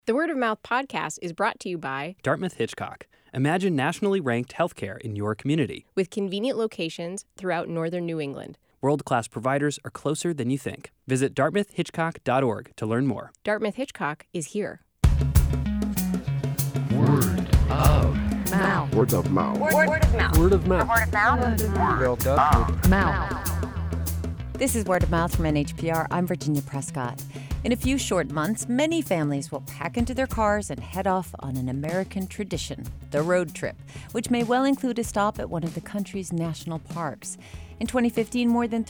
The Word of Mouth podcast is brought to you by Dartmouth Hitchcock. Imagine nationally ranked healthcare in your community. with convenient locations throughout northern New England. World-class providers are closer than you think. Visit dartmouthhitchcock.org to learn more. Dartmouth Hitchcock is here. Word of mouth. Word of mouth. Word of mouth. Word of mouth. Word of mouth. This is Word of Mouth from NHPR. I'm Virginia Prescott. In a few short months, many families will pack into their cars and head off on an American tradition, the road trip, which may well include a stop at one of the country's national parks. In 2015, more than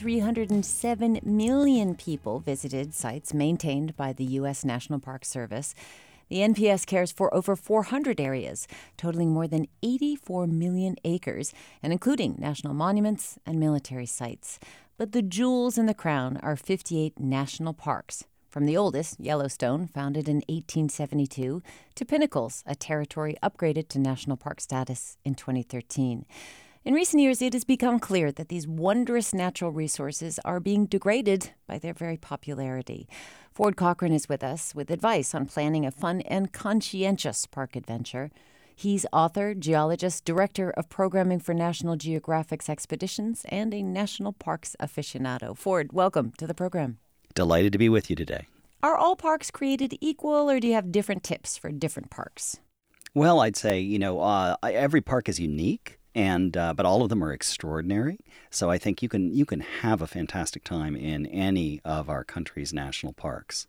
307 million people visited sites maintained by the U.S. National Park Service. The NPS cares for over 400 areas, totaling more than 84 million acres, and including national monuments and military sites. But the jewels in the crown are 58 national parks, from the oldest, Yellowstone, founded in 1872, to Pinnacles, a territory upgraded to national park status in 2013. In recent years, it has become clear that these wondrous natural resources are being degraded by their very popularity. Ford Cochran is with us with advice on planning a fun and conscientious park adventure. He's author, geologist, director of programming for National Geographic's expeditions, and a national parks aficionado. Ford, welcome to the program. Delighted to be with you today. Are all parks created equal, or do you have different tips for different parks? Well, I'd say, every park is unique, and but all of them are extraordinary. So I think you can have a fantastic time in any of our country's national parks.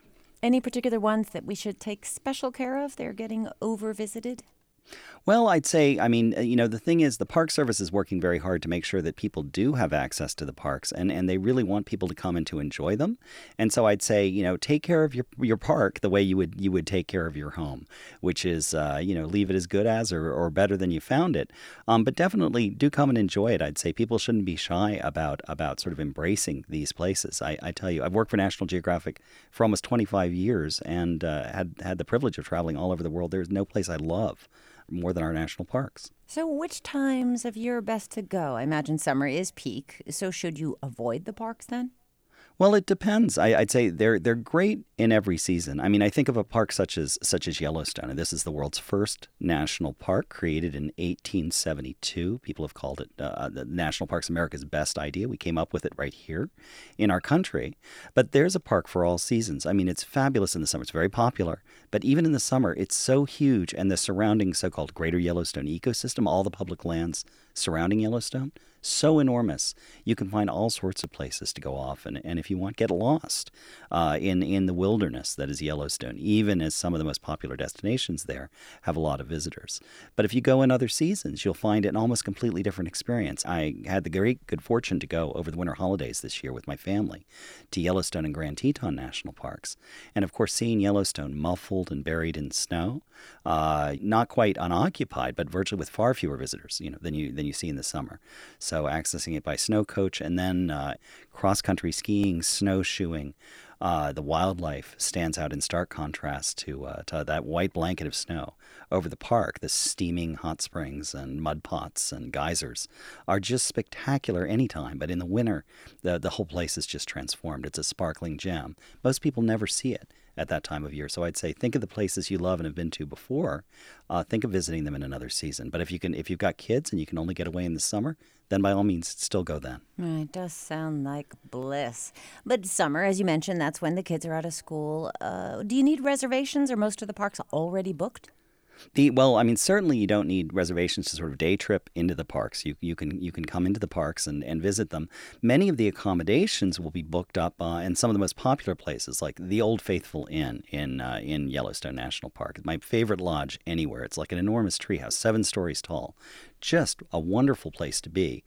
Any particular ones that we should take special care of? They're getting over-visited? Well, I'd say, the thing is the Park Service is working very hard to make sure that people do have access to the parks, and they really want people to come and to enjoy them. And so I'd say, take care of your park the way you would take care of your home, which is, leave it as good as or better than you found it. But definitely do come and enjoy it. I'd say people shouldn't be shy about sort of embracing these places. I tell you, I've worked for National Geographic for almost 25 years and had the privilege of traveling all over the world. There's no place I love more than our national parks. So which times of year are best to go? I imagine summer is peak, so should you avoid the parks then? Well, it depends. I'd say they're great in every season. I mean, I think of a park such as Yellowstone, and this is the world's first national park, created in 1872. People have called it the National Parks America's best idea. We came up with it right here in our country. But there's a park for all seasons. I mean, it's fabulous in the summer. It's very popular. But even in the summer, it's so huge, and the surrounding so-called Greater Yellowstone ecosystem, all the public lands surrounding Yellowstone, so enormous. You can find all sorts of places to go off, and if you want, get lost in the wilderness that is Yellowstone, even as some of the most popular destinations there have a lot of visitors. But if you go in other seasons, you'll find it an almost completely different experience. I had the great good fortune to go over the winter holidays this year with my family to Yellowstone and Grand Teton National Parks. And of course, seeing Yellowstone muffled and buried in snow, not quite unoccupied, but virtually with far fewer visitors, than you see in the summer. So accessing it by snow coach and then cross-country skiing, snowshoeing. The wildlife stands out in stark contrast to that white blanket of snow over the park. The steaming hot springs and mud pots and geysers are just spectacular anytime. But in the winter, the whole place is just transformed. It's a sparkling gem. Most people never see it at that time of year. So I'd say think of the places you love and have been to before. Think of visiting them in another season. But if you've got kids and you can only get away in the summer, then by all means, still go then. It does sound like bliss. But summer, as you mentioned, that's when the kids are out of school. Do you need reservations? Are most of the parks already booked? Certainly you don't need reservations to sort of day trip into the parks. You can come into the parks and visit them. Many of the accommodations will be booked up in some of the most popular places, like the Old Faithful Inn in Yellowstone National Park. It's my favorite lodge anywhere. It's like an enormous treehouse, 7 stories tall. Just a wonderful place to be.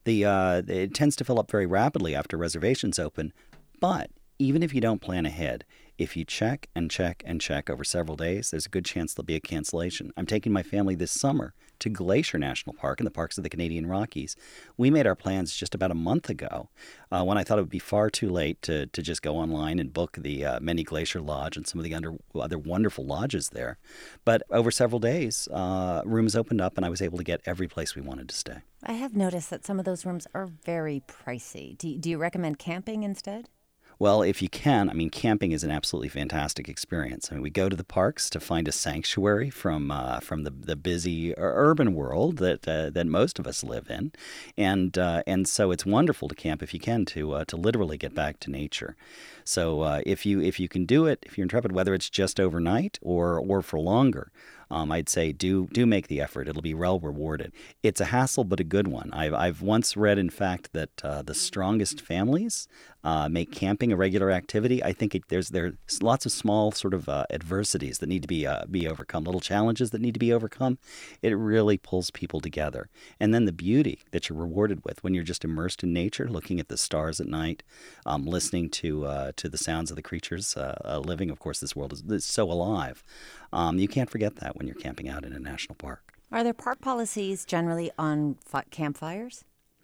It tends to fill up very rapidly after reservations open, but even if you don't plan ahead, if you check and check and check over several days, there's a good chance there'll be a cancellation. I'm taking my family this summer to Glacier National Park in the parks of the Canadian Rockies. We made our plans just about a month ago when I thought it would be far too late to just go online and book the Many Glacier Lodge and some of the other wonderful lodges there. But over several days, rooms opened up and I was able to get every place we wanted to stay. I have noticed that some of those rooms are very pricey. Do you recommend camping instead? Well, if you can, I mean, camping is an absolutely fantastic experience. I mean, we go to the parks to find a sanctuary from the busy urban world that most of us live in, and so it's wonderful to camp if you can to literally get back to nature. So if you can do it, if you're intrepid, whether it's just overnight or for longer. I'd say do make the effort. It'll be well rewarded. It's a hassle, but a good one. I've once read, in fact, that the strongest families make camping a regular activity. I think there's lots of small sort of adversities that need to be overcome, little challenges that need to be overcome. It really pulls people together. And then the beauty that you're rewarded with when you're just immersed in nature, looking at the stars at night, listening to the sounds of the creatures living. Of course, this world is so alive. You can't forget that when you're camping out in a national park. Are there park policies generally on campfires?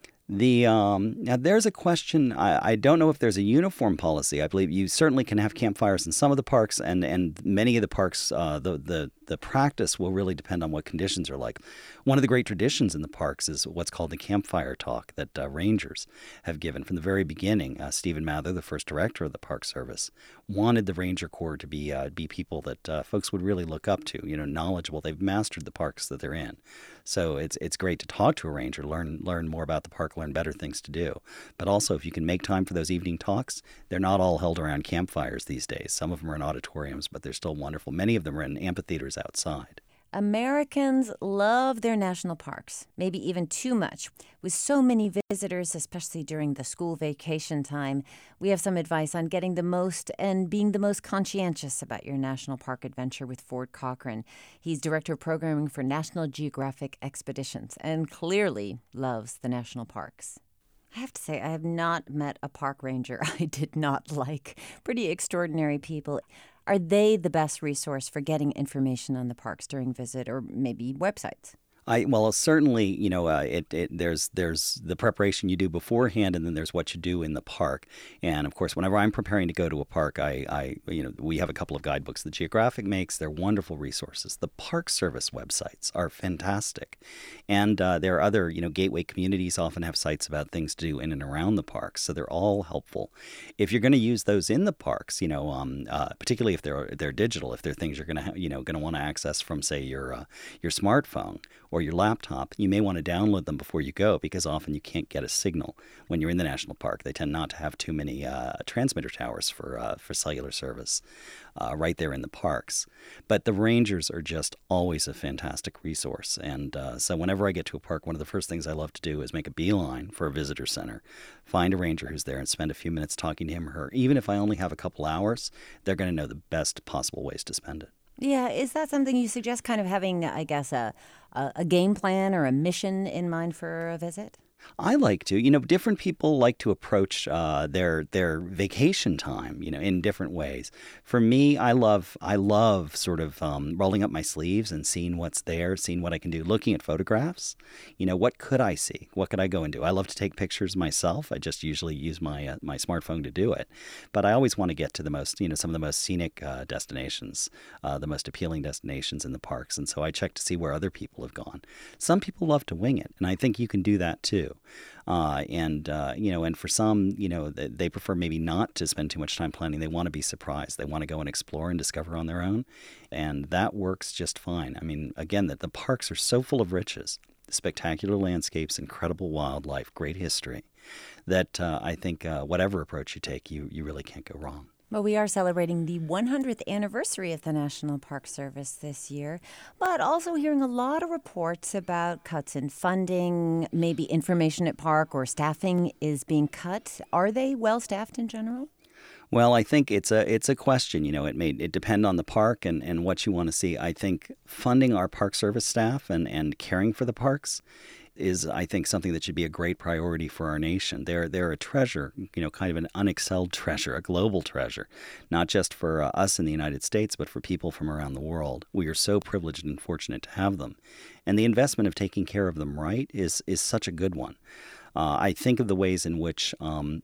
Now there's a question. I don't know if there's a uniform policy. I believe you certainly can have campfires in some of the parks, and many of the parks, the practice will really depend on what conditions are like. One of the great traditions in the parks is what's called the campfire talk that rangers have given from the very beginning. Stephen Mather, the first director of the Park Service, wanted the Ranger Corps to be people that folks would really look up to. Knowledgeable. They've mastered the parks that they're in. So it's great to talk to a ranger, learn more about the park, learn better things to do. But also, if you can make time for those evening talks, they're not all held around campfires these days. Some of them are in auditoriums, but they're still wonderful. Many of them are in amphitheaters outside. Americans love their national parks, maybe even too much. With so many visitors, especially during the school vacation time, we have some advice on getting the most and being the most conscientious about your national park adventure with Ford Cochran. He's Director of Programming for National Geographic Expeditions and clearly loves the national parks. I have to say, I have not met a park ranger I did not like. Pretty extraordinary people. Are they the best resource for getting information on the parks during visit, or maybe websites? Well, certainly, there's the preparation you do beforehand, and then there's what you do in the park. And of course, whenever I'm preparing to go to a park, we have a couple of guidebooks that Geographic makes. They're wonderful resources. The Park Service websites are fantastic, and there are other, gateway communities often have sites about things to do in and around the parks, so they're all helpful. If you're going to use those in the parks, particularly if they're digital, if they're things you're going to want to access from, say, your smartphone or your laptop, you may want to download them before you go, because often you can't get a signal when you're in the national park. They tend not to have too many transmitter towers for cellular service right there in the parks. But the rangers are just always a fantastic resource. And so whenever I get to a park, one of the first things I love to do is make a beeline for a visitor center, find a ranger who's there and spend a few minutes talking to him or her. Even if I only have a couple hours, they're going to know the best possible ways to spend it. Yeah, is that something you suggest, kind of having, I guess, a game plan or a mission in mind for a visit? I like to. Different people like to approach their vacation time, in different ways. For me, I love sort of rolling up my sleeves and seeing what's there, seeing what I can do, looking at photographs. What could I see? What could I go and do? I love to take pictures myself. I just usually use my smartphone to do it. But I always want to get to the most, some of the most scenic destinations, the most appealing destinations in the parks. And so I check to see where other people have gone. Some people love to wing it, and I think you can do that too. And for some, they prefer maybe not to spend too much time planning. They want to be surprised. They want to go and explore and discover on their own. And that works just fine. I mean, again, that the parks are so full of riches, spectacular landscapes, incredible wildlife, great history, that I think whatever approach you take, you really can't go wrong. Well, we are celebrating the 100th anniversary of the National Park Service this year, but also hearing a lot of reports about cuts in funding, maybe information at park or staffing is being cut. Are they well staffed in general? Well, I think it's a question. It depend on the park and what you want to see. I think funding our Park Service staff and caring for the parks is, I think, something that should be a great priority for our nation. They're a treasure, kind of an unexcelled treasure, a global treasure, not just for us in the United States, but for people from around the world. We are so privileged and fortunate to have them. And the investment of taking care of them right is such a good one. I think of the ways in which,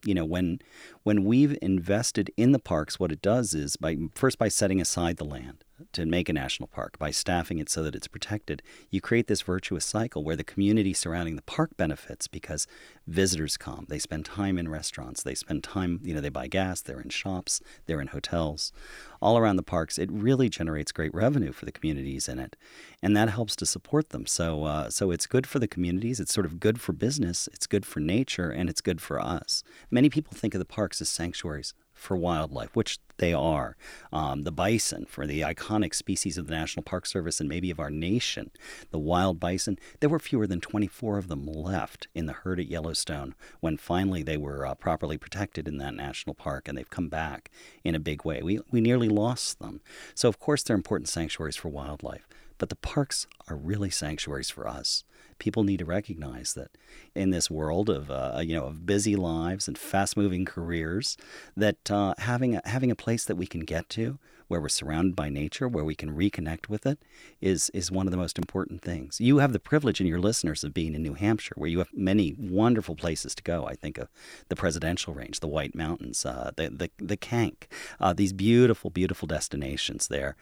when we've invested in the parks, what it does is by setting aside the land. to make a national park, by staffing it so that it's protected, you create this virtuous cycle where the community surrounding the park benefits because visitors come. They spend time in restaurants. They spend time, they buy gas. They're in shops. They're in hotels. All around the parks, it really generates great revenue for the communities in it. And that helps to support them. So it's good for the communities. It's sort of good for business. It's good for nature. And it's good for us. Many people think of the parks as sanctuaries for wildlife, which they are. The bison, for the iconic species of the National Park Service and maybe of our nation, the wild bison, there were fewer than 24 of them left in the herd at Yellowstone when finally they were properly protected in that national park, and they've come back in a big way. We nearly lost them. So, of course, they're important sanctuaries for wildlife, but the parks are really sanctuaries for us. People need to recognize that in this world of busy lives and fast-moving careers, that having a place that we can get to, where we're surrounded by nature, where we can reconnect with it, is one of the most important things. You have the privilege, in your listeners, of being in New Hampshire, where you have many wonderful places to go. I think of the Presidential Range, the White Mountains, the Kank, these beautiful, beautiful destinations there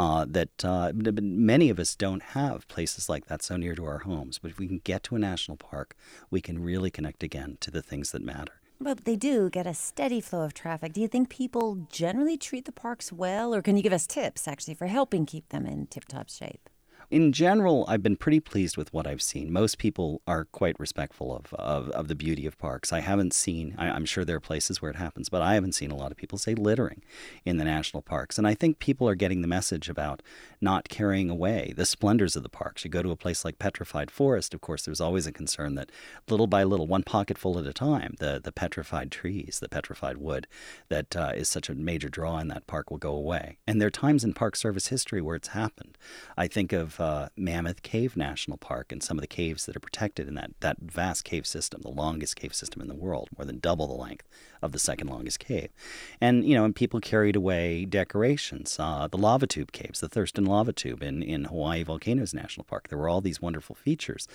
that many of us don't have places like that so near to our homes. But if we can get to a national park, we can really connect again to the things that matter. But they do get a steady flow of traffic. Do you think people generally treat the parks well, or can you give us tips, actually, for helping keep them in tip-top shape? In general, I've been pretty pleased with what I've seen. Most people are quite respectful of the beauty of parks. I haven't seen, I'm sure there are places where it happens, but I haven't seen a lot of people say littering in the national parks. And I think people are getting the message about not carrying away the splendors of the parks. You go to a place like Petrified Forest, of course, there's always a concern that little by little, one pocketful at a time, the petrified trees, the petrified wood that is such a major draw in that park will go away. And there are times in Park Service history where it's happened. I think of Mammoth Cave National Park and some of the caves that are protected in that vast cave system, the longest cave system in the world, more than double the length of the second longest cave. And, and people carried away decorations, the lava tube caves, the Thurston Lava Tube in Hawaii Volcanoes National Park. There were all these wonderful features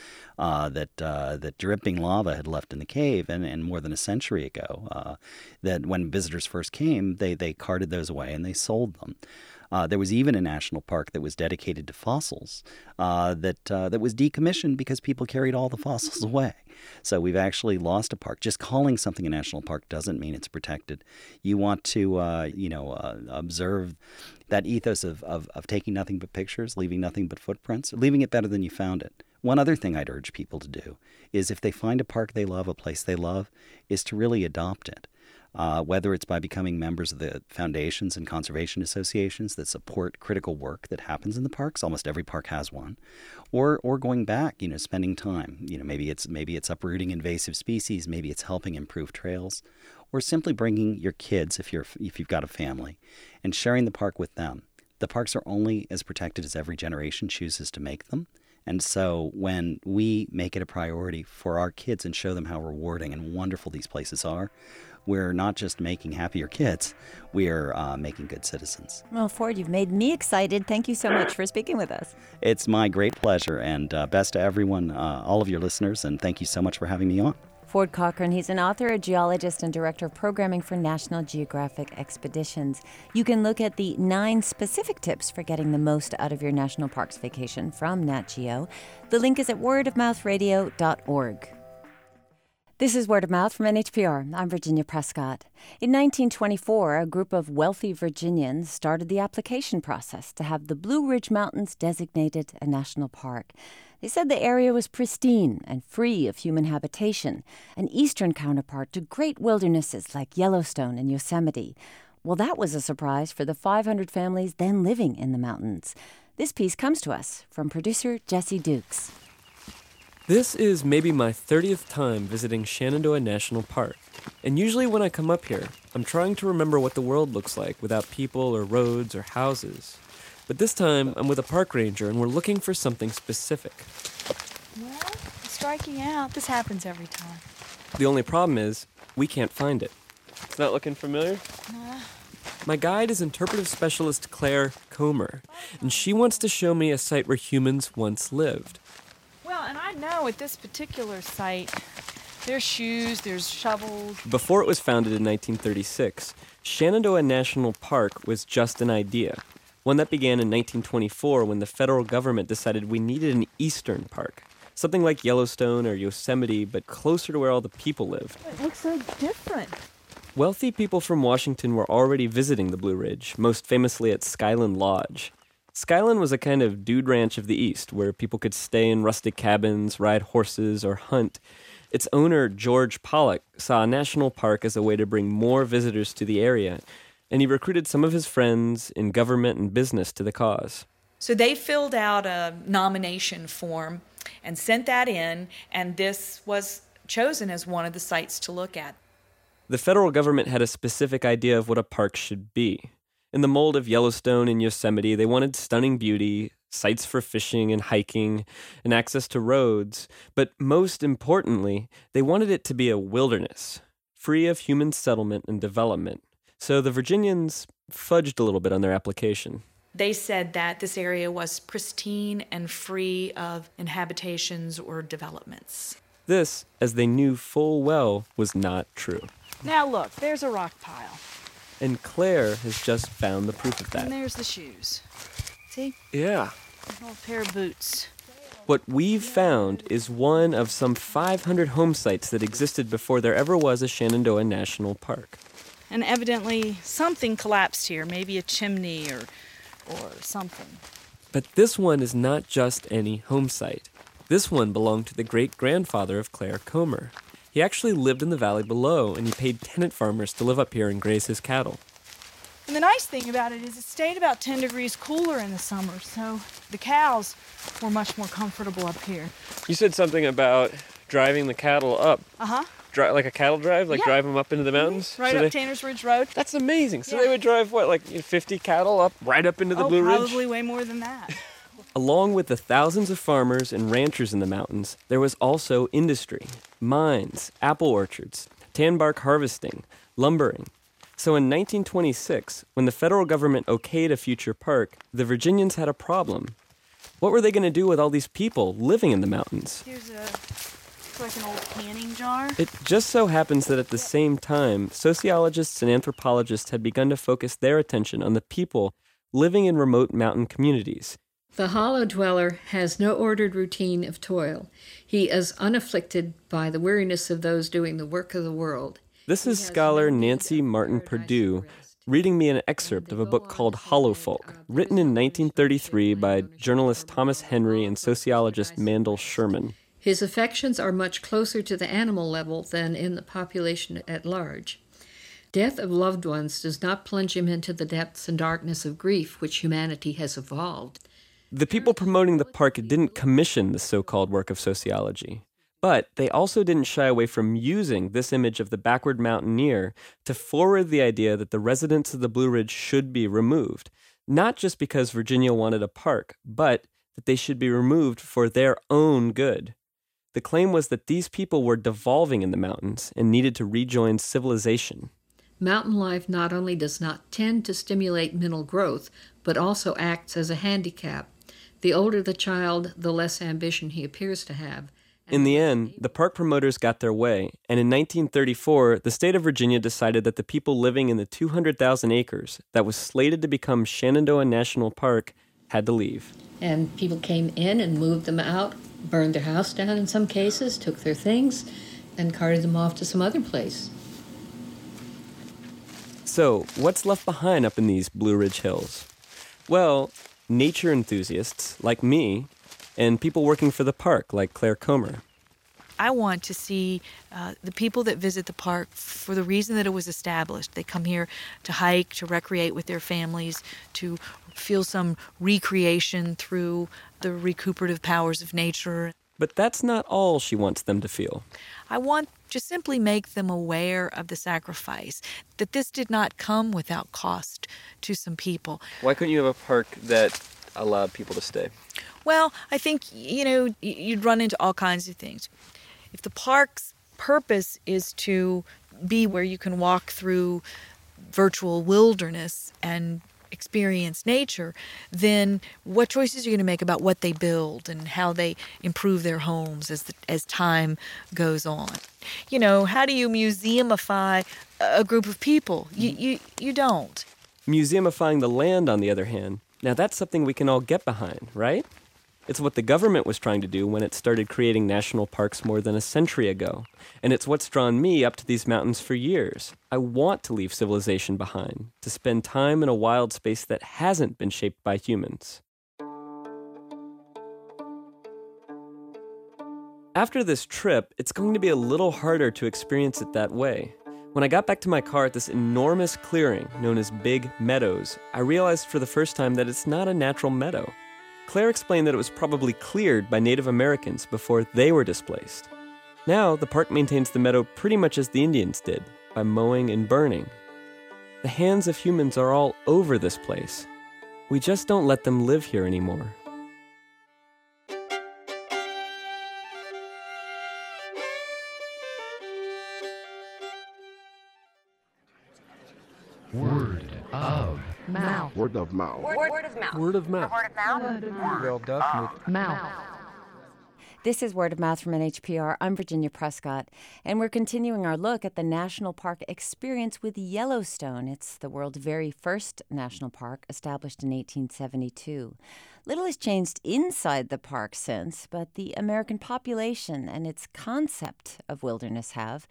that dripping lava had left in the cave, and more than a century ago, that when visitors first came, they carted those away and they sold them. There was even a national park that was dedicated to fossils that was decommissioned because people carried all the fossils away. So we've actually lost a park. Just calling something a national park doesn't mean it's protected. You want to, observe that ethos of taking nothing but pictures, leaving nothing but footprints, leaving it better than you found it. One other thing I'd urge people to do is if they find a park they love, a place they love, is to really adopt it. Whether it's by becoming members of the foundations and conservation associations that support critical work that happens in the parks. Almost every park has one. Or going back, spending time. Maybe it's uprooting invasive species. Maybe it's helping improve trails. Or simply bringing your kids, if you've got a family, and sharing the park with them. The parks are only as protected as every generation chooses to make them. And so when we make it a priority for our kids and show them how rewarding and wonderful these places are, we're not just making happier kids, we're making good citizens. Well, Ford, you've made me excited. Thank you so much for speaking with us. It's my great pleasure, and best to everyone, all of your listeners, and thank you so much for having me on. Ford Cochran, he's an author, a geologist, and director of programming for National Geographic Expeditions. You can look at the 9 specific tips for getting the most out of your national parks vacation from Nat Geo. The link is at wordofmouthradio.org. This is Word of Mouth from NHPR. I'm Virginia Prescott. In 1924, a group of wealthy Virginians started the application process to have the Blue Ridge Mountains designated a national park. They said the area was pristine and free of human habitation, an eastern counterpart to great wildernesses like Yellowstone and Yosemite. Well, that was a surprise for the 500 families then living in the mountains. This piece comes to us from producer Jesse Dukes. This is maybe my 30th time visiting Shenandoah National Park, and usually when I come up here, I'm trying to remember what the world looks like without people or roads or houses. But this time, I'm with a park ranger and we're looking for something specific. Well, striking out. This happens every time. The only problem is, we can't find it. It's not looking familiar? My guide is interpretive specialist Claire Comer, and she wants to show me a site where humans once lived. Well, and I know at this particular site, there's shoes, there's shovels. Before it was founded in 1936, Shenandoah National Park was just an idea. one that began in 1924 when the federal government decided we needed an eastern park, something like Yellowstone or Yosemite, but closer to where all the people lived. It looks so different. Wealthy people from Washington were already visiting the Blue Ridge, most famously at Skyland Lodge. Skyland was a kind of dude ranch of the East, where people could stay in rustic cabins, ride horses, or hunt. Its owner, George Pollock, saw a national park as a way to bring more visitors to the area, and he recruited some of his friends in government and business to the cause. So they filled out a nomination form and sent that in, and this was chosen as one of the sites to look at. The federal government had a specific idea of what a park should be. In the mold of Yellowstone and Yosemite, they wanted stunning beauty, sites for fishing and hiking, and access to roads. But most importantly, they wanted it to be a wilderness, free of human settlement and development. So the Virginians fudged a little bit on their application. They said that this area was pristine and free of inhabitations or developments. This, as they knew full well, was not true. Now look, there's a rock pile. And Claire has just found the proof of that. And there's the shoes. See? Yeah. An old pair of boots. What we've found is one of some 500 home sites that existed before there ever was a Shenandoah National Park. And evidently something collapsed here, maybe a chimney or something. But this one is not just any home site. This one belonged to the great-grandfather of Claire Comer. He actually lived in the valley below, and he paid tenant farmers to live up here and graze his cattle. And the nice thing about it is it stayed about 10 degrees cooler in the summer, so the cows were much more comfortable up here. You said something about driving the cattle up. Uh-huh. Like a cattle drive? Like Yeah. drive them up into the mountains? Right up Tanner's Ridge Road. That's amazing. So Yeah. they would drive, 50 cattle up, right up into the Blue Ridge? Probably way more than that. Along with the thousands of farmers and ranchers in the mountains, there was also industry, mines, apple orchards, tan bark harvesting, lumbering. So in 1926, when the federal government okayed a future park, the Virginians had a problem. What were they going to do with all these people living in the mountains? Here's like an old canning jar. It just so happens that at the same time, sociologists and anthropologists had begun to focus their attention on the people living in remote mountain communities. The hollow dweller has no ordered routine of toil. He is unafflicted by the weariness of those doing the work of the world. This is scholar Nancy Martin Perdue reading me an excerpt of a book called Hollow Folk, written in 1933 by journalist Thomas Henry and sociologist Mandel Sherman. His affections are much closer to the animal level than in the population at large. Death of loved ones does not plunge him into the depths and darkness of grief which humanity has evolved. The people promoting the park didn't commission the so-called work of sociology, but they also didn't shy away from using this image of the backward mountaineer to forward the idea that the residents of the Blue Ridge should be removed, not just because Virginia wanted a park, but that they should be removed for their own good. The claim was that these people were devolving in the mountains and needed to rejoin civilization. Mountain life not only does not tend to stimulate mental growth, but also acts as a handicap. The older the child, the less ambition he appears to have. In the end, the park promoters got their way, and in 1934, the state of Virginia decided that the people living in the 200,000 acres that was slated to become Shenandoah National Park had to leave. And people came in and moved them out, burned their house down in some cases, took their things, and carted them off to some other place. So, what's left behind up in these Blue Ridge Hills? Well, nature enthusiasts like me, and people working for the park like Claire Comer. I want to see the people that visit the park for the reason that it was established. They come here to hike, to recreate with their families, to feel some recreation through the recuperative powers of nature. But that's not all she wants them to feel. I want to simply make them aware of the sacrifice, that this did not come without cost to some people. Why couldn't you have a park that allowed people to stay? Well, I think, you'd run into all kinds of things. If the park's purpose is to be where you can walk through virtual wilderness and experience nature, then what choices are you going to make about what they build and how they improve their homes as time goes on? How do you museumify a group of people? You don't. Museumifying the land, on the other hand, Now that's something we can all get behind, right? It's what the government was trying to do when it started creating national parks more than a century ago. And it's what's drawn me up to these mountains for years. I want to leave civilization behind, to spend time in a wild space that hasn't been shaped by humans. After this trip, it's going to be a little harder to experience it that way. When I got back to my car at this enormous clearing known as Big Meadows, I realized for the first time that it's not a natural meadow. Claire explained that it was probably cleared by Native Americans before they were displaced. Now, the park maintains the meadow pretty much as the Indians did, by mowing and burning. The hands of humans are all over this place. We just don't let them live here anymore. Word of mouth. Word of mouth. Word of mouth. Word of mouth. Word of mouth. This is Word of Mouth from NHPR. I'm Virginia Prescott, and we're continuing our look at the national park experience with Yellowstone. It's the world's very first national park, established in 1872. Little has changed inside the park since, but the American population and its concept of wilderness have.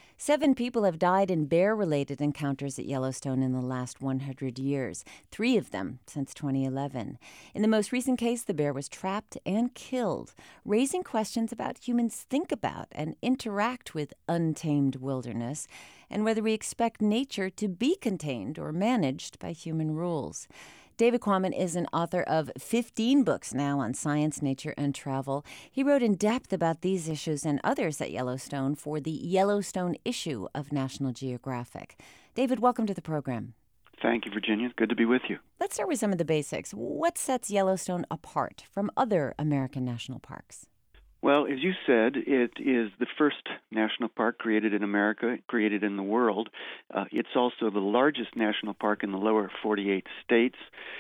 7 people have died in bear-related encounters at Yellowstone in the last 100 years, 3 of them since 2011. In the most recent case, the bear was trapped and killed, raising questions about humans think about and interact with untamed wilderness, and whether we expect nature to be contained or managed by human rules. David Quammen is an author of 15 books now on science, nature, and travel. He wrote in depth about these issues and others at Yellowstone for the Yellowstone issue of National Geographic. David, welcome to the program. Thank you, Virginia. Good to be with you. Let's start with some of the basics. What sets Yellowstone apart from other American national parks? Well, as you said, it is the first national park created in America, created in the world. It's also the largest national park in the lower 48 states,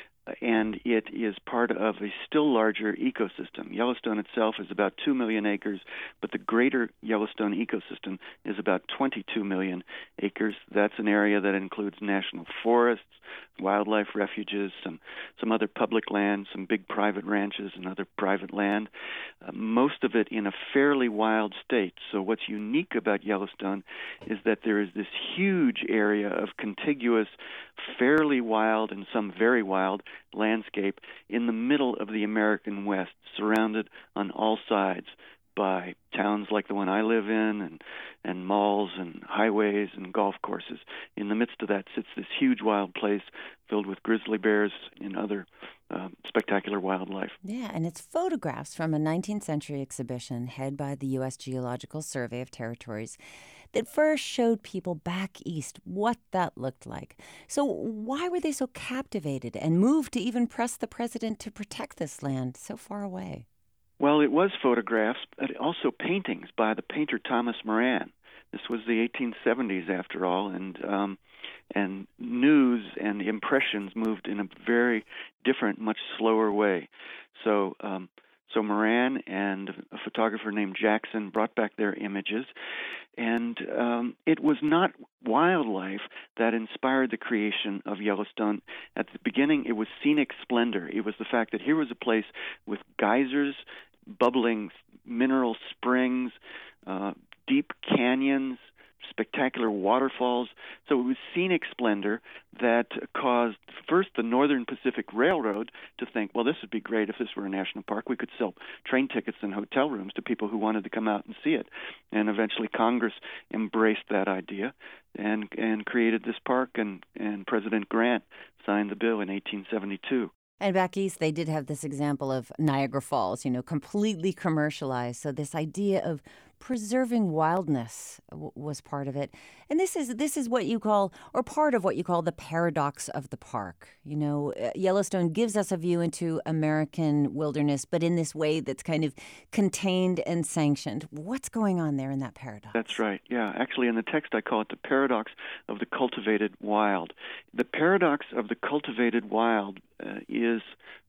and it is part of a still larger ecosystem. Yellowstone itself is about 2 million acres, but the greater Yellowstone ecosystem is about 22 million acres. That's an area that includes national forests, wildlife refuges, some other public land, some big private ranches and other private land, most of it in a fairly wild state. So what's unique about Yellowstone is that there is this huge area of contiguous, fairly wild and some very wild landscape in the middle of the American West, surrounded on all sides by towns like the one I live in and malls and highways and golf courses. In the midst of that sits this huge wild place filled with grizzly bears and other spectacular wildlife. Yeah, and it's photographs from a 19th century exhibition headed by the U.S. Geological Survey of Territories that first showed people back east what that looked like. So why were they so captivated and moved to even press the president to protect this land so far away? Well, it was photographs, but also paintings by the painter Thomas Moran. This was the 1870s, after all, and news and impressions moved in a very different, much slower way. So Moran and a photographer named Jackson brought back their images, and it was not wildlife that inspired the creation of Yellowstone. At the beginning, it was scenic splendor. It was the fact that here was a place with geysers, bubbling mineral springs, deep canyons, spectacular waterfalls. So it was scenic splendor that caused first the Northern Pacific Railroad to think, well, this would be great if this were a national park. We could sell train tickets and hotel rooms to people who wanted to come out and see it. And eventually Congress embraced that idea and created this park, and President Grant signed the bill in 1872. And back east, they did have this example of Niagara Falls, completely commercialized. So this idea of preserving wildness was part of it. And this is what you call, or part of what you call, the paradox of the park. Yellowstone gives us a view into American wilderness, but in this way that's kind of contained and sanctioned. What's going on there in that paradox? That's right. Yeah. Actually, in the text, I call it the paradox of the cultivated wild. The paradox of the cultivated wild is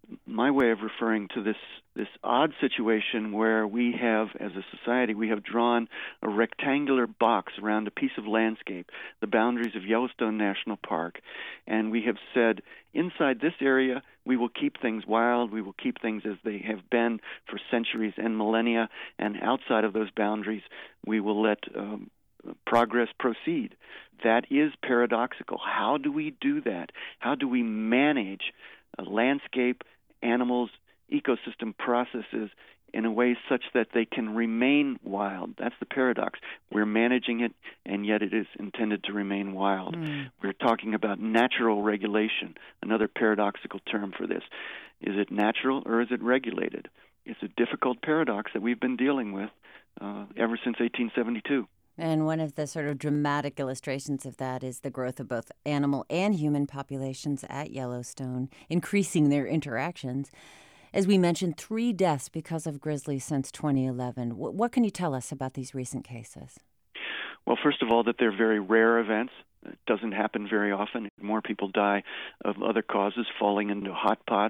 my way of referring to this odd situation where we have, as a society, we have drawn a rectangular box around a piece of landscape, the boundaries of Yellowstone National Park, and we have said, inside this area, we will keep things wild, we will keep things as they have been for centuries and millennia, and outside of those boundaries, we will let progress proceed. That is paradoxical. How do we do that? How do we manage landscape, animals, ecosystem processes in a way such that they can remain wild? That's the paradox. We're managing it, and yet it is intended to remain wild. We're talking about natural regulation, another paradoxical term for this. Is it natural or is it regulated? It's a difficult paradox that we've been dealing with ever since 1872. And one of the sort of dramatic illustrations of that is the growth of both animal and human populations at Yellowstone, increasing their interactions. As we mentioned, 3 deaths because of grizzlies since 2011. What can you tell us about these recent cases? Well, first of all, that they're very rare events. It doesn't happen very often. More people die of other causes, falling into hot pots,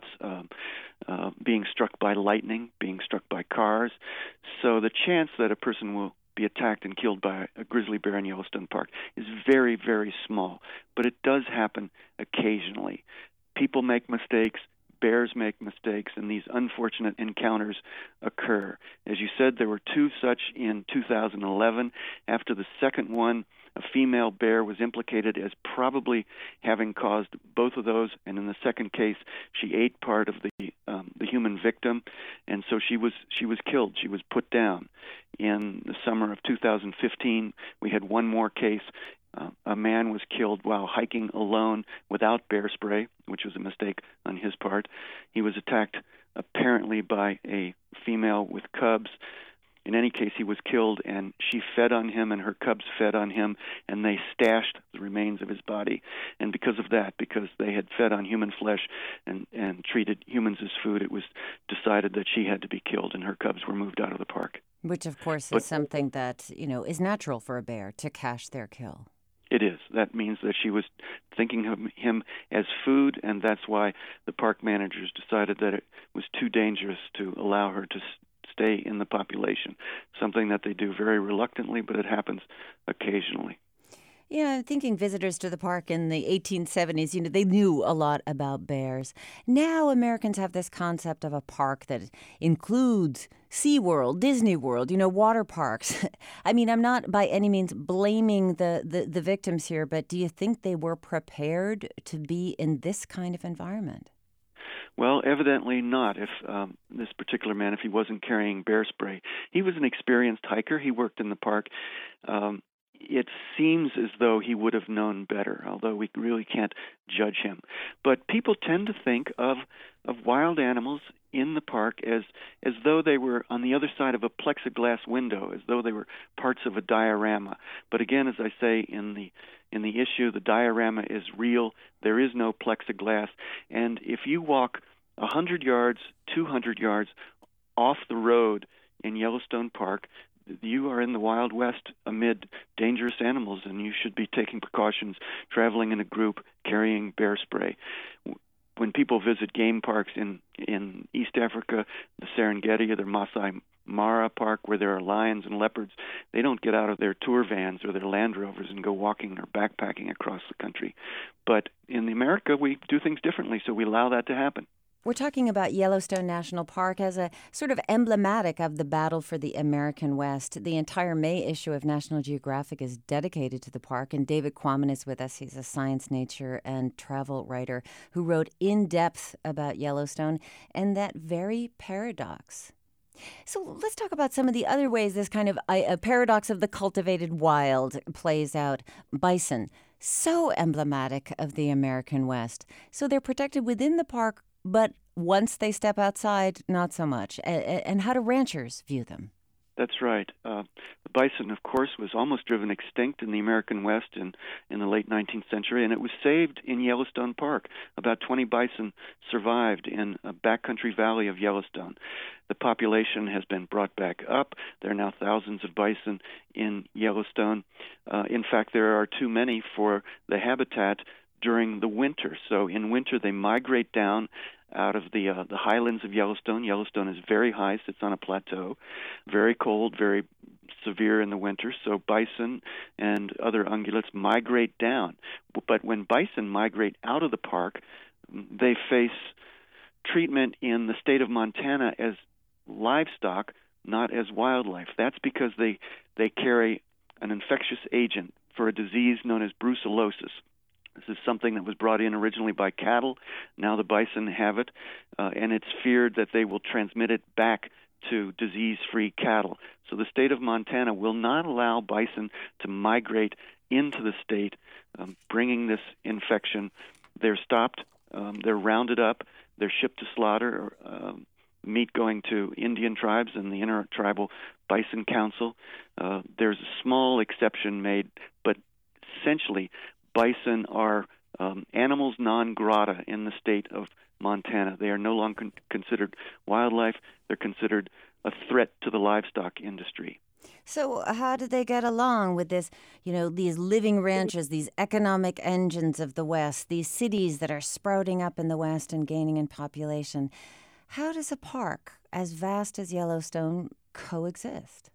being struck by lightning, being struck by cars. So the chance that a person will be attacked and killed by a grizzly bear in Yellowstone Park is very, very small. But it does happen occasionally. People make mistakes, bears make mistakes, and these unfortunate encounters occur. As you said, there were 2 such in 2011. After the second one, a female bear was implicated as probably having caused both of those, and in the second case, she ate part of the human victim, and so she was killed. She was put down. In the summer of 2015, we had one more case. A man was killed while hiking alone without bear spray, which was a mistake on his part. He was attacked apparently by a female with cubs. In any case, he was killed, and she fed on him, and her cubs fed on him, and they stashed the remains of his body. And because of that, because they had fed on human flesh and treated humans as food, it was decided that she had to be killed, and her cubs were moved out of the park. Which, of course, is something that, is natural for a bear to cache their kill. It is. That means that she was thinking of him as food, and that's why the park managers decided that it was too dangerous to allow her to stay in the population, something that they do very reluctantly, but it happens occasionally. I'm thinking visitors to the park in the 1870s, they knew a lot about bears. Now Americans have this concept of a park that includes SeaWorld, Disney World, water parks. I mean, I'm not by any means blaming the victims here, but do you think they were prepared to be in this kind of environment? Well, evidently not. If this particular man, if he wasn't carrying bear spray, he was an experienced hiker. He worked in the park. It seems as though he would have known better, although we really can't judge him. But people tend to think of wild animals in the park as though they were on the other side of a plexiglass window, as though they were parts of a diorama. But again, as I say in the issue, the diorama is real. There is no plexiglass. And if you walk 100 yards, 200 yards off the road in Yellowstone Park, you are in the Wild West amid dangerous animals, and you should be taking precautions, traveling in a group, carrying bear spray. When people visit game parks in East Africa, the Serengeti or the Masai Mara Park, where there are lions and leopards, they don't get out of their tour vans or their Land Rovers and go walking or backpacking across the country. But in America, we do things differently, so we allow that to happen. We're talking about Yellowstone National Park as a sort of emblematic of the battle for the American West. The entire May issue of National Geographic is dedicated to the park, and David Quammen is with us. He's a science, nature, and travel writer who wrote in depth about Yellowstone and that very paradox. So let's talk about some of the other ways this kind of a paradox of the cultivated wild plays out. Bison, so emblematic of the American West. So they're protected within the park, but once they step outside, not so much. And how do ranchers view them? That's right. The bison, of course, was almost driven extinct in the American West in the late 19th century, and it was saved in Yellowstone Park. About 20 bison survived in a backcountry valley of Yellowstone. The population has been brought back up. There are now thousands of bison in Yellowstone. In fact, there are too many for the habitat during the winter. So in winter, they migrate down out of the highlands of Yellowstone. Yellowstone is very high, sits on a plateau, very cold, very severe in the winter, so bison and other ungulates migrate down. But when bison migrate out of the park, they face treatment in the state of Montana as livestock, not as wildlife. That's because they carry an infectious agent for a disease known as brucellosis. This is something that was brought in originally by cattle. Now the bison have it, and it's feared that they will transmit it back to disease-free cattle. So the state of Montana will not allow bison to migrate into the state, bringing this infection. They're stopped, they're rounded up, they're shipped to slaughter, meat going to Indian tribes and the Intertribal Bison Council. There's a small exception made, but essentially bison are animals non grata in the state of Montana. They are no longer considered wildlife. They're considered a threat to the livestock industry. So how do they get along with this, these living ranches, these economic engines of the West, these cities that are sprouting up in the West and gaining in population? How does a park as vast as Yellowstone coexist?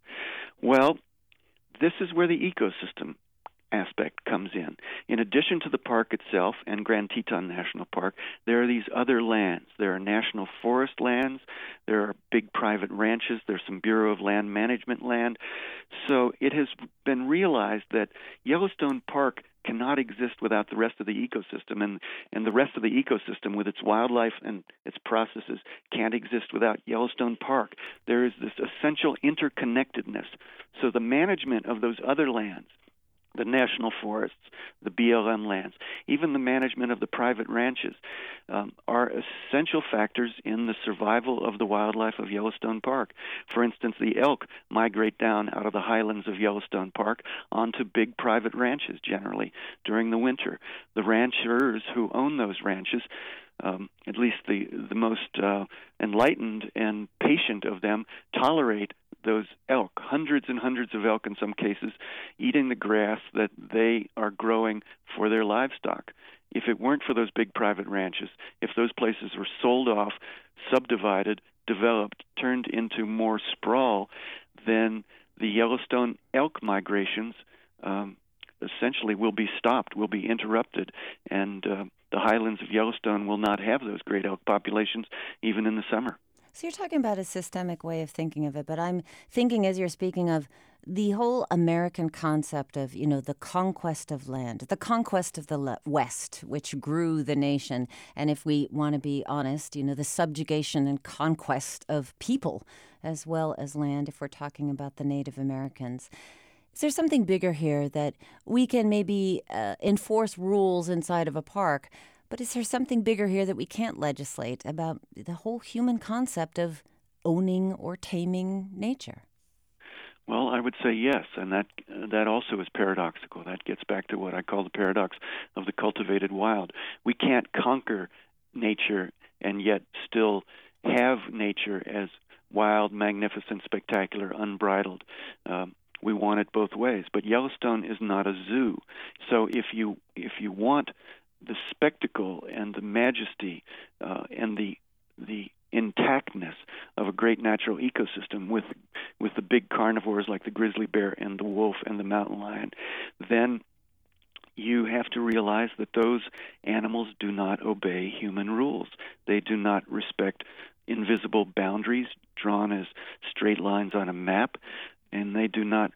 Well, this is where the ecosystem aspect comes in. In addition to the park itself and Grand Teton National Park, there are these other lands. There are national forest lands. There are big private ranches. There's some Bureau of Land Management land. So it has been realized that Yellowstone Park cannot exist without the rest of the ecosystem, and the rest of the ecosystem with its wildlife and its processes can't exist without Yellowstone Park. There is this essential interconnectedness. So the management of those other lands, the national forests, the BLM lands, even the management of the private ranches, are essential factors in the survival of the wildlife of Yellowstone Park. For instance, the elk migrate down out of the highlands of Yellowstone Park onto big private ranches generally during the winter. The ranchers who own those ranches, at least the most enlightened and patient of them, tolerate those elk, hundreds and hundreds of elk in some cases, eating the grass that they are growing for their livestock. If it weren't for those big private ranches, if those places were sold off, subdivided, developed, turned into more sprawl, then the Yellowstone elk migrations essentially will be stopped, will be interrupted, and the highlands of Yellowstone will not have those great elk populations even in the summer. So you're talking about a systemic way of thinking of it, but I'm thinking as you're speaking of the whole American concept of, the conquest of land, the conquest of the West, which grew the nation, and if we want to be honest, the subjugation and conquest of people as well as land, if we're talking about the Native Americans. Is there something bigger here that we can maybe enforce rules inside of a park? But is there something bigger here that we can't legislate about the whole human concept of owning or taming nature? Well, I would say yes, and that also is paradoxical. That gets back to what I call the paradox of the cultivated wild. We can't conquer nature and yet still have nature as wild, magnificent, spectacular, unbridled. We want it both ways. But Yellowstone is not a zoo. So if you want the spectacle and the majesty and the intactness of a great natural ecosystem with the big carnivores like the grizzly bear and the wolf and the mountain lion, then you have to realize that those animals do not obey human rules. They do not respect invisible boundaries drawn as straight lines on a map, and they do not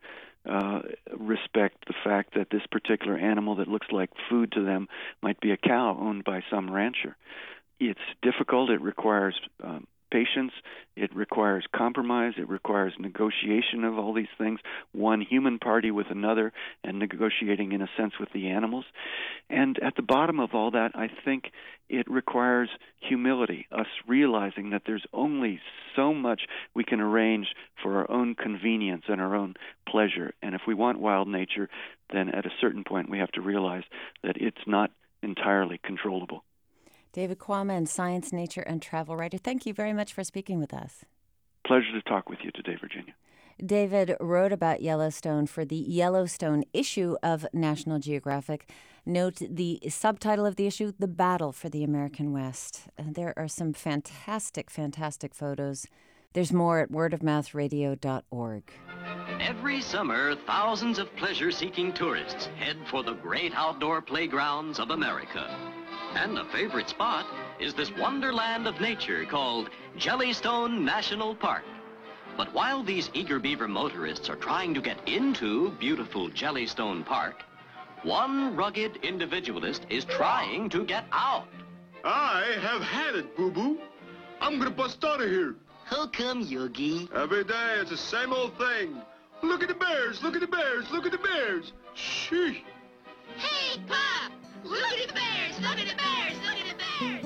respect the fact that this particular animal that looks like food to them might be a cow owned by some rancher. It's difficult. It requires patience. It requires compromise. It requires negotiation of all these things, one human party with another, and negotiating in a sense with the animals. And at the bottom of all that, I think it requires humility, us realizing that there's only so much we can arrange for our own convenience and our own pleasure. And if we want wild nature, then at a certain point we have to realize that it's not entirely controllable. David Quammen, science, nature, and travel writer, thank you very much for speaking with us. Pleasure to talk with you today, Virginia. David wrote about Yellowstone for the Yellowstone issue of National Geographic. Note the subtitle of the issue, The Battle for the American West. And there are some fantastic, fantastic photos. There's more at wordofmouthradio.org. Every summer, thousands of pleasure-seeking tourists head for the great outdoor playgrounds of America. And a favorite spot is this wonderland of nature called Jellystone National Park. But while these eager beaver motorists are trying to get into beautiful Jellystone Park, one rugged individualist is trying to get out. I have had it, Boo-Boo. I'm gonna bust out of here. How come, Yogi? Every day it's the same old thing. Look at the bears, look at the bears, look at the bears. Sheesh. Hey, Pop! Look at the bears, look at the bears, look at the bears!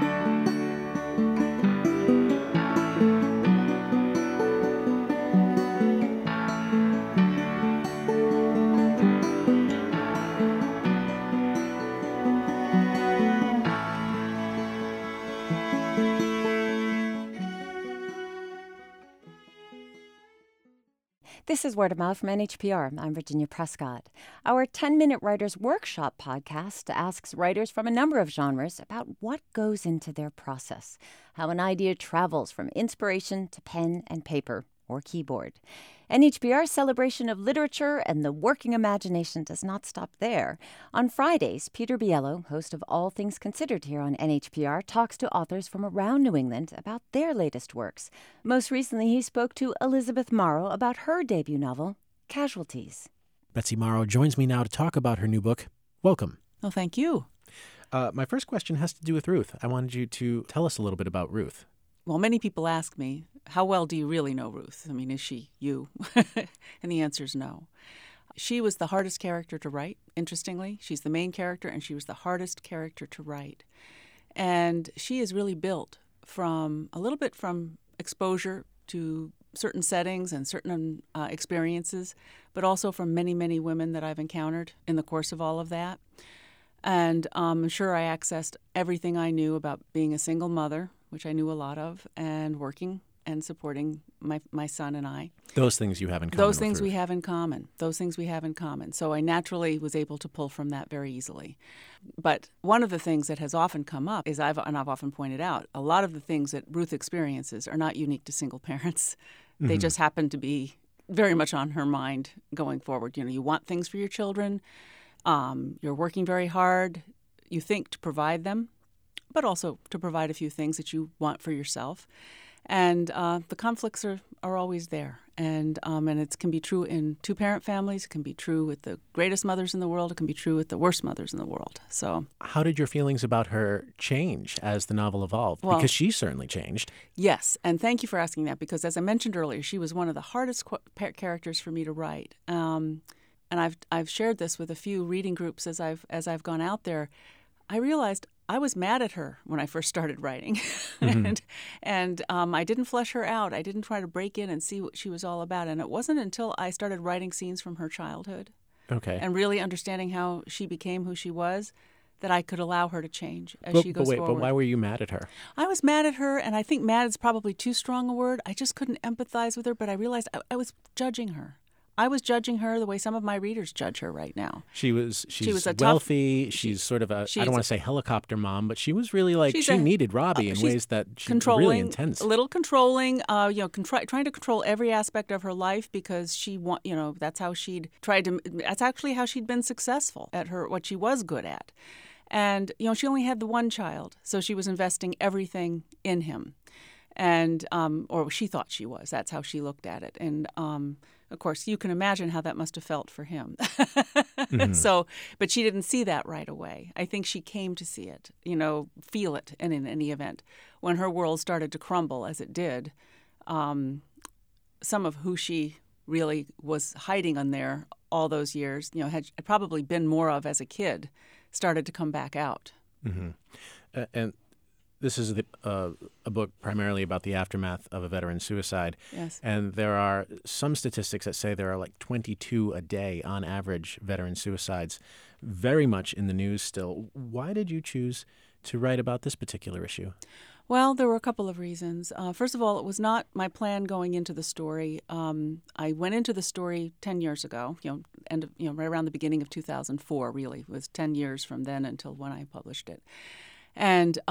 This is Word of Mouth from NHPR. I'm Virginia Prescott. Our 10-Minute Writers Workshop podcast asks writers from a number of genres about what goes into their process, how an idea travels from inspiration to pen and paper or keyboard. NHPR's celebration of literature and the working imagination does not stop there. On Fridays, Peter Biello, host of All Things Considered here on NHPR, talks to authors from around New England about their latest works. Most recently, he spoke to Elizabeth Morrow about her debut novel, Casualties. Betsy Morrow joins me now to talk about her new book. Welcome. Well, thank you. My first question has to do with Ruth. I wanted you to tell us a little bit about Ruth. Well, many people ask me, how well do you really know Ruth? I mean, is she you? And the answer is no. She was the hardest character to write, interestingly. She's the main character, and she was the hardest character to write. And she is really built from a little bit from exposure to certain settings and certain experiences, but also from many, many women that I've encountered in the course of all of that. And I'm sure I accessed everything I knew about being a single mother, which I knew a lot of, and working and supporting my son and I. Those things you have in common. Those things we have in common. Those things we have in common. So I naturally was able to pull from that very easily. But one of the things that has often come up is, I've often pointed out, a lot of the things that Ruth experiences are not unique to single parents. They just happen to be very much on her mind going forward. You know, you want things for your children. You're working very hard. You think to provide them, but also to provide a few things that you want for yourself. And the conflicts are always there. And it can be true in two-parent families. It can be true with the greatest mothers in the world. It can be true with the worst mothers in the world. So, how did your feelings about her change as the novel evolved? Well, because she certainly changed. Yes, and thank you for asking that, because as I mentioned earlier, she was one of the hardest characters for me to write. And I've shared this with a few reading groups as I've gone out there. I realized I was mad at her when I first started writing, and I didn't flesh her out. I didn't try to break in and see what she was all about. And it wasn't until I started writing scenes from her childhood, and really understanding how she became who she was, that I could allow her to change as she goes forward. But why were you mad at her? I was mad at her, and I think mad is probably too strong a word. I just couldn't empathize with her, but I realized I was judging her. I was judging her the way some of my readers judge her right now. She's a wealthy. She's sort of I don't want to say helicopter mom, but she was really like, she needed Robbie in ways that she was really intense. A little controlling, trying to control every aspect of her life, because that's how she'd tried to, that's actually how she'd been successful at what she was good at. And, she only had the one child, so she was investing everything in him. And, or she thought she was. That's how she looked at it. And, of course, you can imagine how that must have felt for him. So, but she didn't see that right away. I think she came to see it, feel it, and in any event, when her world started to crumble, as it did, some of who she really was hiding on there all those years, had probably been more of as a kid, started to come back out. And this is a book primarily about the aftermath of a veteran suicide. Yes. And there are some statistics that say there are like 22 a day on average veteran suicides, very much in the news still. Why did you choose to write about this particular issue? Well, there were a couple of reasons. First of all, it was not my plan going into the story. I went into the story 10 years ago, right around the beginning of 2004, really. It was 10 years from then until when I published it. And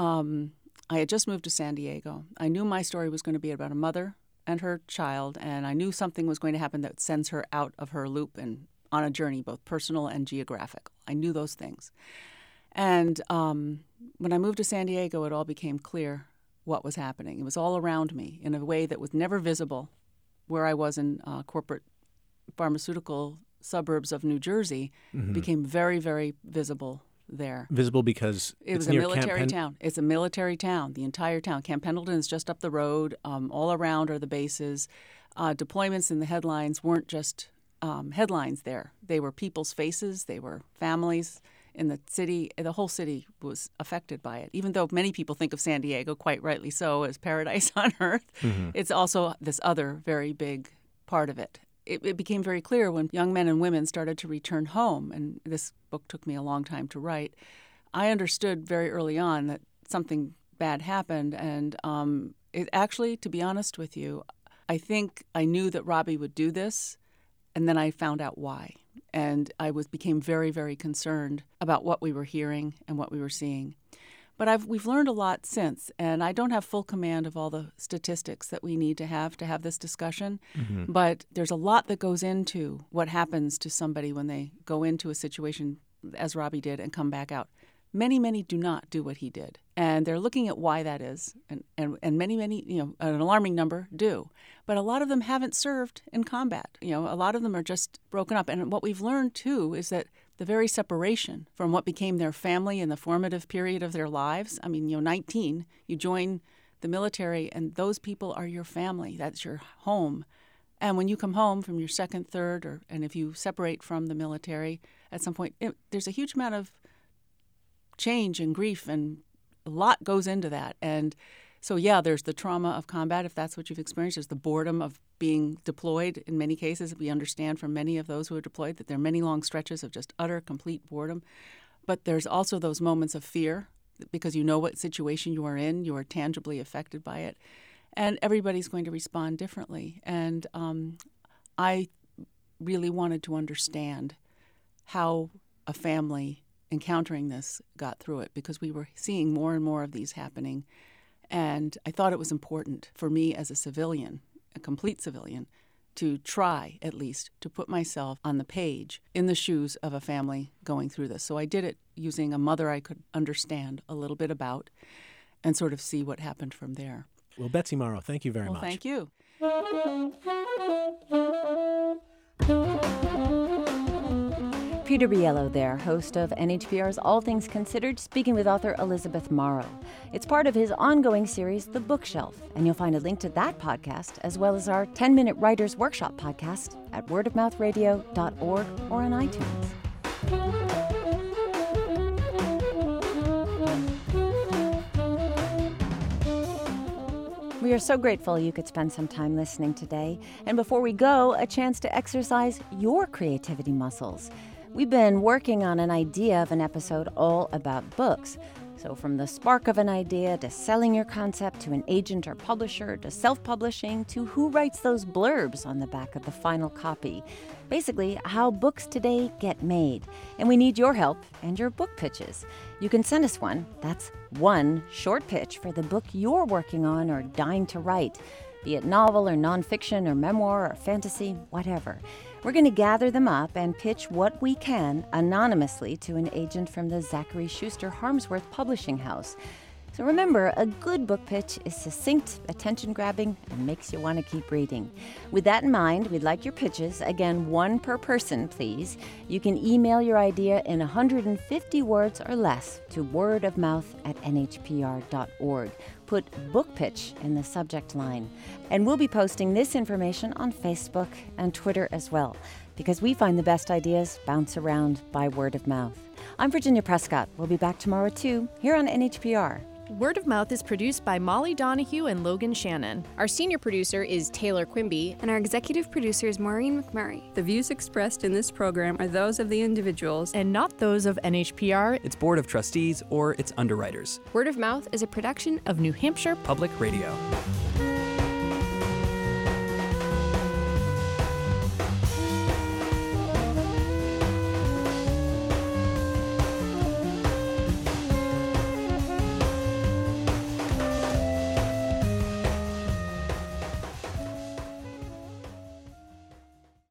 I had just moved to San Diego. I knew my story was going to be about a mother and her child, and I knew something was going to happen that sends her out of her loop and on a journey, both personal and geographical. I knew those things. And when I moved to San Diego, it all became clear what was happening. It was all around me in a way that was never visible where I was in corporate pharmaceutical suburbs of New Jersey. Mm-hmm. It became very, very visible there. Visible because it was a military town. It's a military town, the entire town. Camp Pendleton is just up the road. All around are the bases. Deployments in the headlines weren't just headlines there. They were people's faces. They were families in the city. The whole city was affected by it. Even though many people think of San Diego, quite rightly so, as paradise on earth, Mm-hmm. it's also this other very big part of it. It became very clear when young men and women started to return home, and this book took me a long time to write. I understood very early on that something bad happened, and it actually, to be honest with you, I think I knew that Robbie would do this, and then I found out why. And I became very, very concerned about what we were hearing and what we were seeing. But we've learned a lot since, and I don't have full command of all the statistics that we need to have this discussion. Mm-hmm. But there's a lot that goes into what happens to somebody when they go into a situation, as Robbie did, and come back out. Many, many do not do what he did. And they're looking at why that is. And many, many, an alarming number do. But a lot of them haven't served in combat. A lot of them are just broken up. And what we've learned, too, is that the very separation from what became their family in the formative period of their lives. 19, you join the military, and those people are your family. That's your home. And when you come home from your second, third, and if you separate from the military at some point, there's a huge amount of change and grief, and a lot goes into that. And so, yeah, there's the trauma of combat, if that's what you've experienced. There's the boredom of being deployed in many cases. We understand from many of those who are deployed that there are many long stretches of just utter, complete boredom. But there's also those moments of fear because you know what situation you are in. You are tangibly affected by it. And everybody's going to respond differently. And I really wanted to understand how a family encountering this got through it because we were seeing more and more of these happening. And I thought it was important for me as a civilian, a complete civilian, to try, at least, to put myself on the page in the shoes of a family going through this. So I did it using a mother I could understand a little bit about and sort of see what happened from there. Well, Betsy Morrow, thank you very much. Thank you. Peter Biello there, host of NHPR's All Things Considered, speaking with author Elizabeth Morrow. It's part of his ongoing series, The Bookshelf, and you'll find a link to that podcast, as well as our 10-minute Writers Workshop podcast at wordofmouthradio.org or on iTunes. We are so grateful you could spend some time listening today. And before we go, a chance to exercise your creativity muscles. We've been working on an idea of an episode all about books. So from the spark of an idea to selling your concept to an agent or publisher to self-publishing to who writes those blurbs on the back of the final copy. Basically, how books today get made. And we need your help and your book pitches. You can send us one. That's one short pitch for the book you're working on or dying to write, be it novel or nonfiction or memoir or fantasy, whatever. We're going to gather them up and pitch what we can anonymously to an agent from the Zachary Schuster Harmsworth Publishing House. So remember, a good book pitch is succinct, attention-grabbing, and makes you want to keep reading. With that in mind, we'd like your pitches, again, one per person, please. You can email your idea in 150 words or less to wordofmouth@nhpr.org. Put book pitch in the subject line. And we'll be posting this information on Facebook and Twitter as well, because we find the best ideas bounce around by word of mouth. I'm Virginia Prescott. We'll be back tomorrow, too, here on NHPR. Word of Mouth is produced by Molly Donahue and Logan Shannon. Our senior producer is Taylor Quimby. And our executive producer is Maureen McMurray. The views expressed in this program are those of the individuals and not those of NHPR, its Board of Trustees, or its underwriters. Word of Mouth is a production of New Hampshire Public Radio.